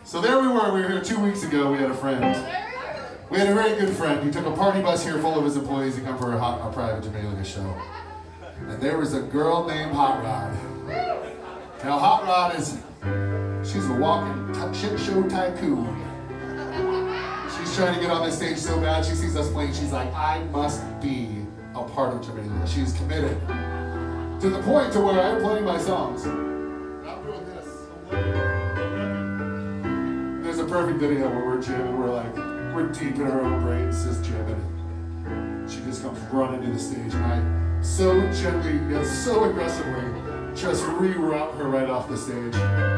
So there we were here 2 weeks ago. We had a friend. We had a very good friend. He took a party bus here full of his employees to come for a private Jamaica show. And there was a girl named Hot Rod. Now Hot Rod she's a walking shit show tycoon. She's trying to get on this stage so bad, she sees us playing, she's like, I must be a part of Jamaica. She's committed. To the point to where I'm playing my songs. I'm doing this. There's a perfect video where we're jamming, we're deep in our own brains, just jamming. She just comes running to the stage, and I so gently, yet so aggressively, just reroute her right off the stage.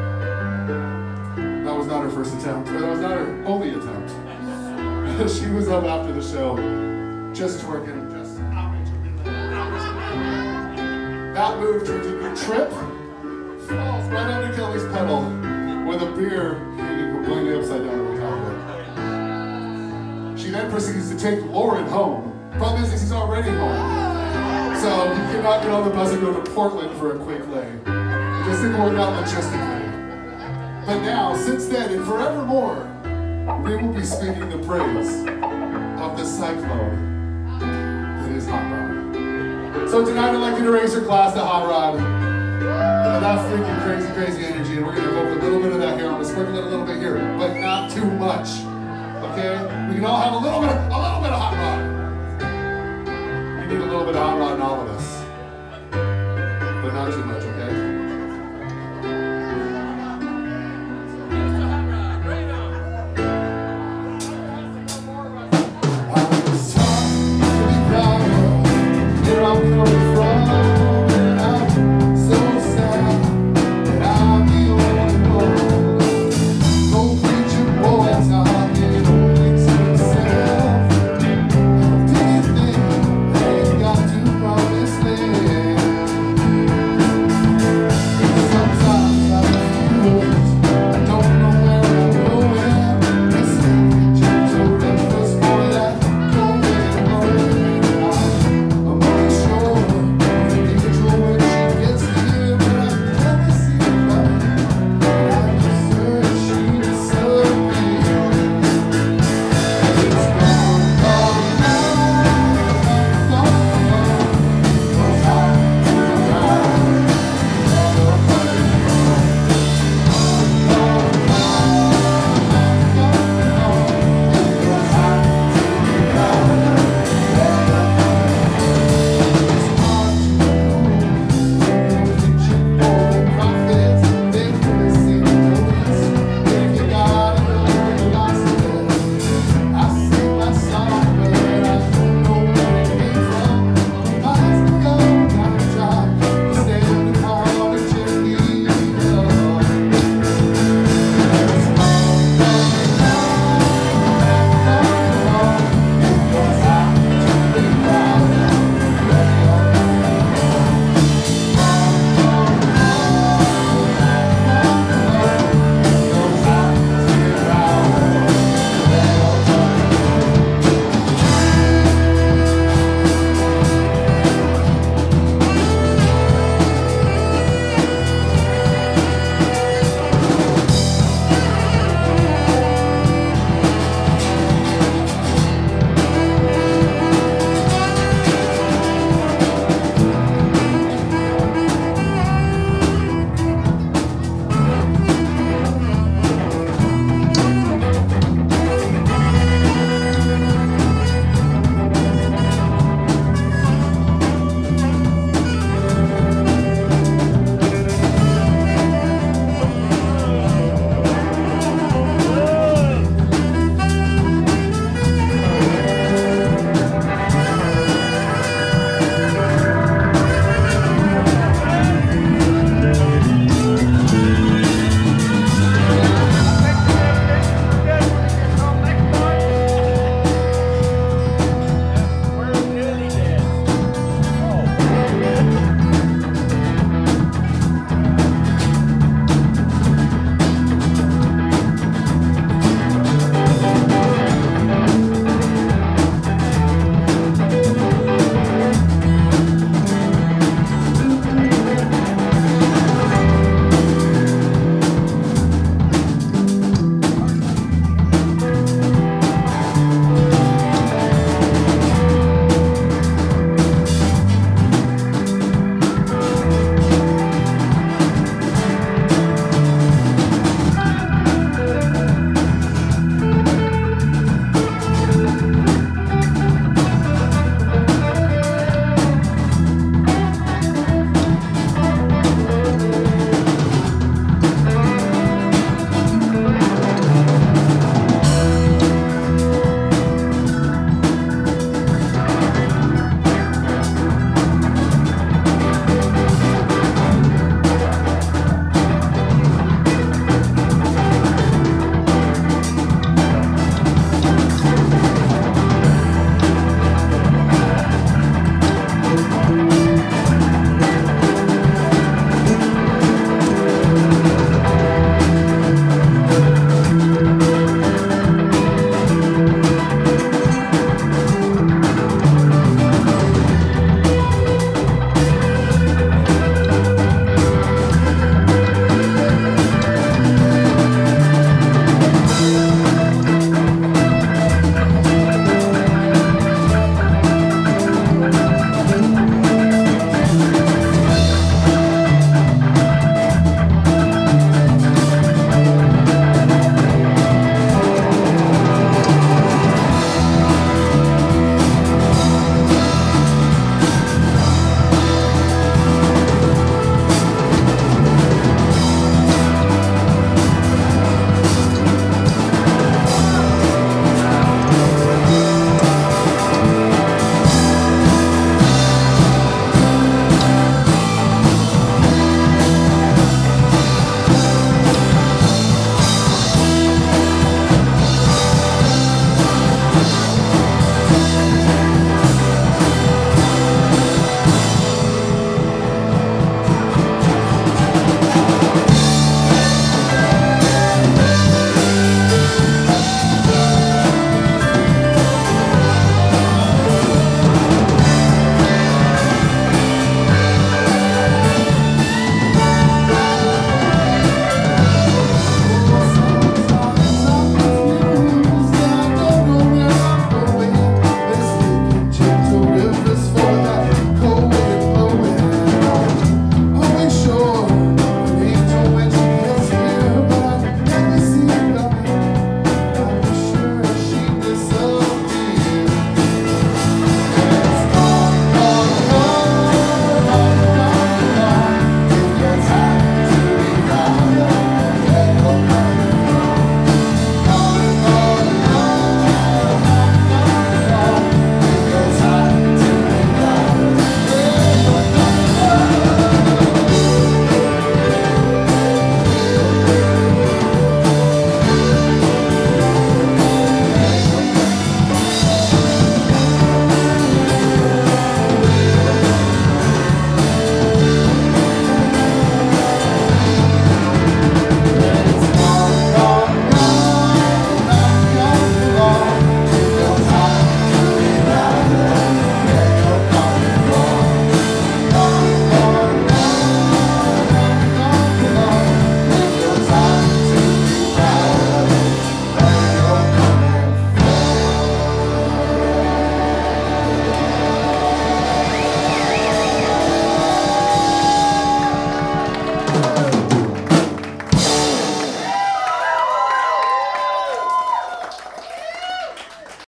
That was not her first attempt, but that was not her only attempt. She was up after the show, just twerking, just that move turns into a trip, falls right under Kelly's pedal, with a beer hanging completely upside down on top of it. She then proceeds to take Lauren home. Problem is he's already home. So he cannot get on the bus and go to Portland for a quick lay. It just didn't work out logistically. But now, since then, and forevermore, we will be speaking the praise of the cyclone that is Hot Rod. So tonight I'd like you to raise your glass to Hot Rod. And that freaking crazy energy, and we're going to evoke a little bit of that here. I'm going to sprinkle it a little bit here, but not too much. Okay? We can all have a little bit of Hot Rod. We need a little bit of Hot Rod in all of us. But not too much.